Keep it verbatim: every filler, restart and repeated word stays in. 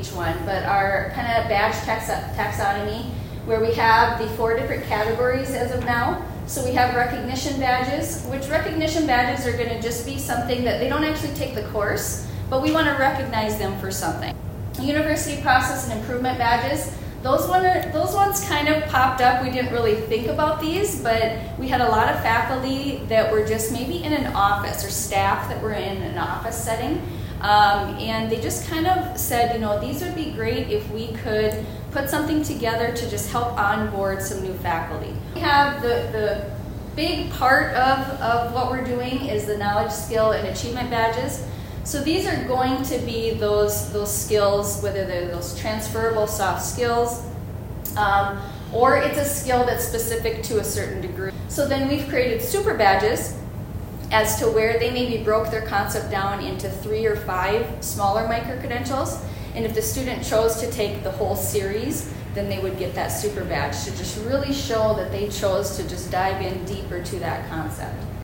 each one, but our kind of badge tax taxonomy, where we have the four different categories as of now. So we have recognition badges, which recognition badges are going to just be something that they don't actually take the course, but we want to recognize them for something. University process and improvement badges, those, one are, those ones kind of popped up. We didn't really think about these, but we had a lot of faculty that were just maybe in an office, or staff that were in an office setting. Um, and they just kind of said, you know, these would be great if we could put something together to just help onboard some new faculty. We have the, the big part of, of what we're doing is the knowledge, skill, and achievement badges. So these are going to be those, those skills, whether they're those transferable soft skills, um, or it's a skill that's specific to a certain degree. So then we've created super badges as to where they maybe broke their concept down into three or five smaller micro-credentials. And if the student chose to take the whole series, then they would get that super badge to just really show that they chose to just dive in deeper to that concept.